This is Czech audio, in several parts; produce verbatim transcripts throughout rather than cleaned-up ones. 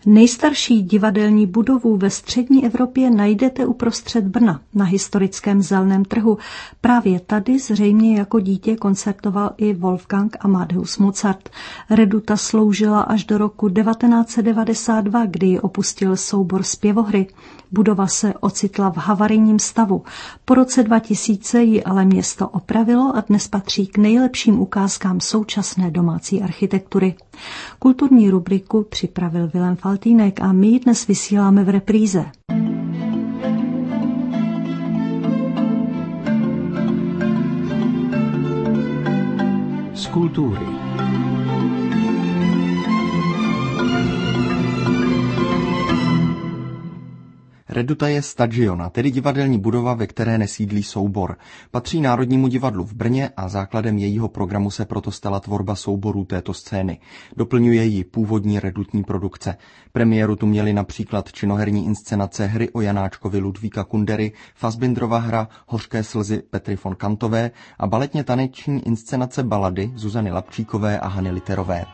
Nejstarší divadelní budovu ve střední Evropě najdete uprostřed Brna na historickém Zeleném trhu. Právě tady zřejmě jako dítě koncertoval i Wolfgang Amadeus Mozart. Reduta sloužila až do roku devatenáct set devadesát dva, kdy ji opustil soubor zpěvohry. Budova se ocitla v havarijním stavu. Po roce dva tisíce ji ale město opravilo a dnes patří k nejlepším ukázkám současné domácí architektury. Kulturní rubriku připravil Vilém Faltýnek a my ji dnes vysíláme v repríze. Z kultury. Reduta je stadiona, tedy divadelní budova, ve které nesídlí soubor. Patří Národnímu divadlu v Brně a základem jejího programu se proto stala tvorba souborů této scény. Doplňuje ji původní redutní produkce. Premiéru tu měli například činoherní inscenace Hry o Janáčkovi Ludvíka Kundery, Fassbinderova hra Hořké slzy Petry von Kantové a baletně taneční inscenace Balady Zuzany Lapčíkové a Hany Literové.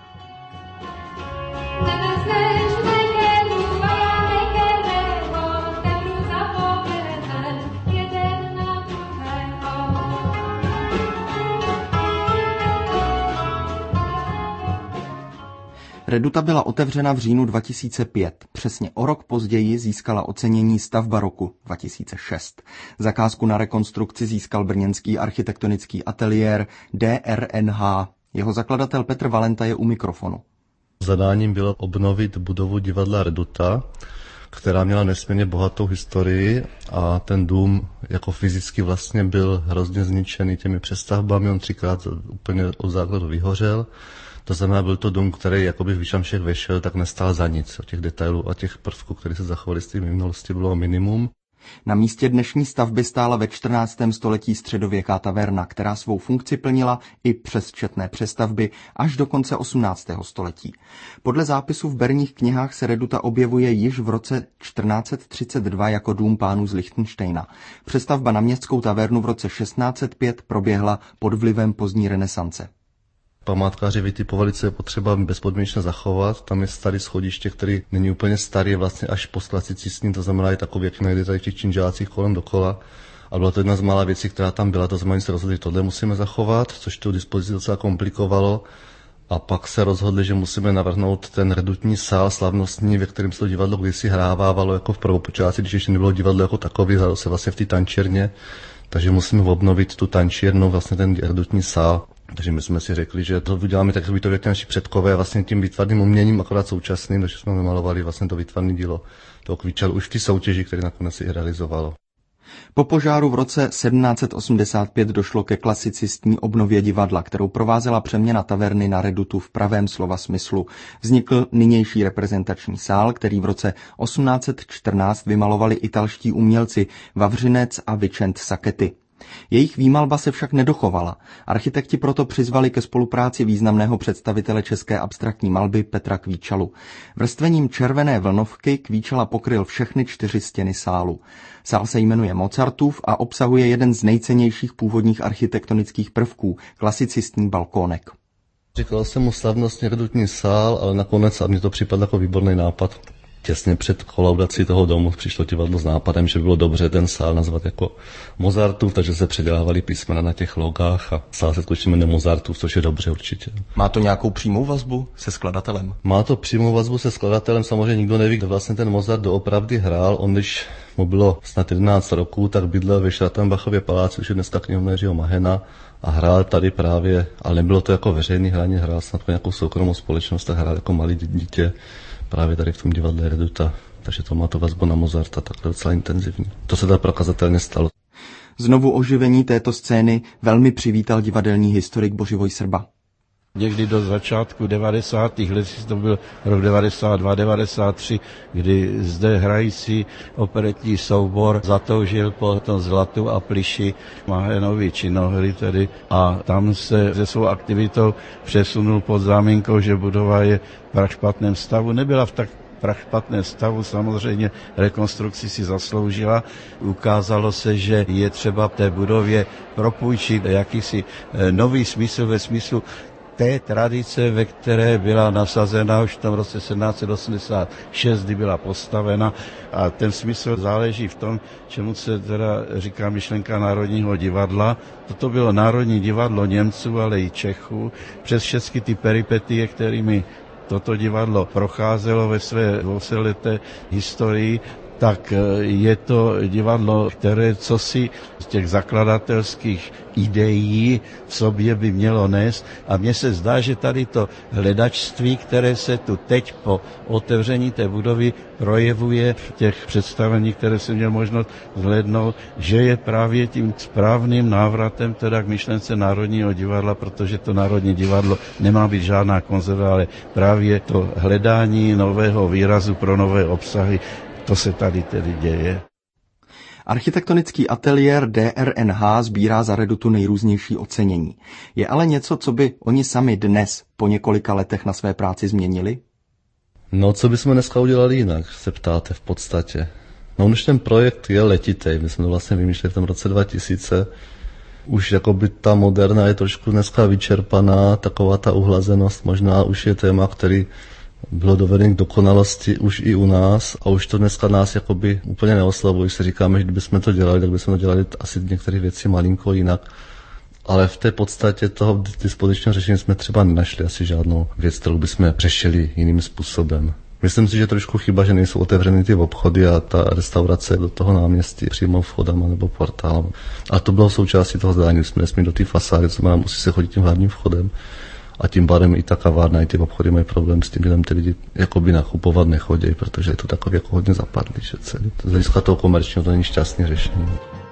Reduta byla otevřena v říjnu dva tisíce pět. Přesně o rok později získala ocenění Stavba roku dva tisíce šest. Zakázku na rekonstrukci získal brněnský architektonický ateliér D R N H. Jeho zakladatel Petr Valenta je u mikrofonu. Zadáním bylo obnovit budovu divadla Reduta, která měla nesmírně bohatou historii a ten dům jako fyzicky vlastně byl hrozně zničený těmi přestavbami. On třikrát úplně od základu vyhořel. To znamená, byl to dům, který jakoby v všech vešel, tak nestál za nic. Těch detailů a těch prvků, které se zachovaly z té minulosti, bylo minimum. Na místě dnešní stavby stála ve čtrnáctém století středověká taverna, která svou funkci plnila i přes četné přestavby až do konce osmnáctého století. Podle zápisu v berních knihách se Reduta objevuje již v roce čtrnáct set třicet dva jako dům pánů z Lichtenštejna. Přestavba na městskou tavernu v roce šestnáct set pět proběhla pod vlivem pozdní renesance. Památkáři vytipovali, co je potřeba bezpodmínečně zachovat. Tam je starý schodiště, který není úplně starý, je vlastně až postklasicistní, to znamená, je takový, jak najdete tady v těch činžácích kolem dokola. A byla to jedna z mála věcí, která tam byla, to znamená, že se rozhodli, že tohle musíme zachovat, což tu dispozici docela komplikovalo. A pak se rozhodli, že musíme navrhnout ten redutní sál slavnostní, ve kterém se to divadlo kdysi hrávávalo jako v prvopočátku, když ještě nebylo divadlo jako takový, hrálo se vlastně v té tančírně. Takže musíme obnovit tu tančírnu, vlastně ten redutní sál. Takže my jsme si řekli, že to uděláme tak, aby to věděli naši předkové vlastně tím výtvarným uměním, akorát současným, takže jsme vymalovali vlastně to výtvarné dílo toho Kvíčalu už v té soutěži, které nakonec i realizovalo. Po požáru v roce sedmnáct set osmdesát pět došlo ke klasicistní obnově divadla, kterou provázela přeměna taverny na Redutu v pravém slova smyslu. Vznikl nynější reprezentační sál, který v roce osmnáct set čtrnáct vymalovali italští umělci Vavřinec a Vicent Sacchetti. Jejich výmalba se však nedochovala. Architekti proto přizvali ke spolupráci významného představitele české abstraktní malby Petra Kvíčalu. Vrstvením červené vlnovky Kvíčala pokryl všechny čtyři stěny sálu. Sál se jmenuje Mozartův a obsahuje jeden z nejcennějších původních architektonických prvků, klasicistní balkónek. Říkal jsem mu slavnostní redutní sál, ale nakonec a mně to připadl jako výborný nápad. Těsně před kolaudací toho domu přišlo divadlo s nápadem, že bylo dobře ten sál nazvat jako Mozartův, takže se předávali písmena na těch logách a sál se skutečně jmenuje Mozartův, což je dobře určitě. Má to nějakou přímou vazbu se skladatelem? Má to přímou vazbu se skladatelem, samozřejmě nikdo neví, kdo vlastně ten Mozart doopravdy hrál. On, když mu bylo snad jedenáct roků, tak bydlel ve Schrattenbachově paláci, už je dneska knihovna Jiřího Mahena a hrál tady právě, ale nebylo to jako veřejný hraní, hrál snad pro nějakou soukromou společnost a hrál jako malý dítě právě tady v tom divadle Reduta, takže to má to vazbu na Mozarta takhle docela intenzivní. To se tady prokazatelně stalo. Znovu oživení této scény velmi přivítal divadelní historik Bořivoj Srba. Někdy do začátku devadesátých let, to byl rok devadesát dva devadesát tři, kdy zde hrající operetní soubor zatoužil po tom Zlatu a Plyši Mahenovi činohry tedy a tam se se svou aktivitou přesunul pod záminkou, že budova je v prachšpatném stavu. Nebyla v tak prachšpatném stavu, samozřejmě rekonstrukci si zasloužila. Ukázalo se, že je třeba té budově propůjčit jakýsi nový smysl ve smyslu té tradice, ve které byla nasazena už v tom roce sedmnáct set osmdesát šest, kdy byla postavena. A ten smysl záleží v tom, čemu se teda říká myšlenka Národního divadla. Toto bylo Národní divadlo Němců, ale i Čechů. Přes všechny ty peripetie, kterými toto divadlo procházelo ve své dvousetleté historii, tak je to divadlo, které cosi z těch zakladatelských ideí v sobě by mělo nést. A mně se zdá, že tady to hledačství, které se tu teď po otevření té budovy projevuje v těch představeních, které jsem měl možnost zhlédnout, že je právě tím správným návratem teda k myšlence Národního divadla, protože to Národní divadlo nemá být žádná konzerva, ale právě to hledání nového výrazu pro nové obsahy, to se tady tedy děje. Architektonický ateliér D R N H sbírá za Redutu nejrůznější ocenění. Je ale něco, co by oni sami dnes po několika letech na své práci změnili? No, co bychom dneska udělali jinak, se ptáte v podstatě. No, už ten projekt je letitej. My jsme to vlastně vymýšleli v tom roce dva tisíce. Už jakoby ta moderna je trošku dneska vyčerpaná, taková ta uhlazenost možná už je téma, který bylo dovedeno k dokonalosti už i u nás a už to dneska nás jakoby úplně neoslavuje. Když se říkáme, že kdybychom to dělali, tak bychom to dělali asi některé věci malinko jinak. Ale v té podstatě toho dispozičního řešení jsme třeba nenašli asi žádnou věc, kterou bychom řešili jiným způsobem. Myslím si, že trošku chyba, že nejsou otevřeny ty obchody a ta restaurace do toho náměstí přímo vchodama nebo portálem. A to bylo součástí toho zdání, jsme nesměli do té fasády, co má, musí se chodit tím hlavním vchodem. A tím pádem i ta kavárna, i ty obchody mají problém s tím, že tam ty lidi jakoby nakupovat nechodí, protože je to takový jako hodně zapadlý, že celý. Z hlediska toho komerčního to není šťastné řešení.